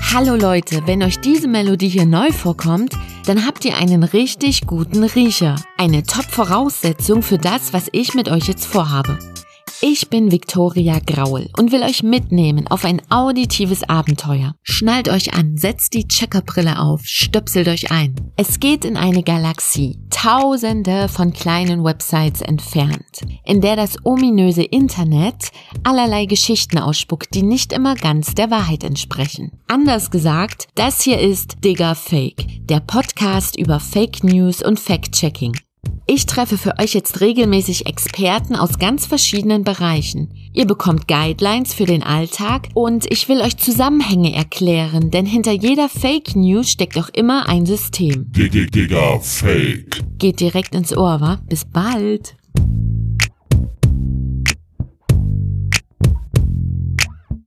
Hallo Leute, wenn euch diese Melodie hier neu vorkommt, dann habt ihr einen richtig guten Riecher. Eine Top-Voraussetzung für das, was ich mit euch jetzt vorhabe. Ich bin Viktoria Graul und will euch mitnehmen auf ein auditives Abenteuer. Schnallt euch an, setzt die Checkerbrille auf, stöpselt euch ein. Es geht in eine Galaxie, tausende von kleinen Websites entfernt, in der das ominöse Internet allerlei Geschichten ausspuckt, die nicht immer ganz der Wahrheit entsprechen. Anders gesagt, das hier ist Digger Fake, der Podcast über Fake News und Fact-Checking. Ich treffe für euch jetzt regelmäßig Experten aus ganz verschiedenen Bereichen. Ihr bekommt Guidelines für den Alltag und ich will euch Zusammenhänge erklären, denn hinter jeder Fake News steckt auch immer ein System. Digger Fake. Geht direkt ins Ohr, wa? Bis bald!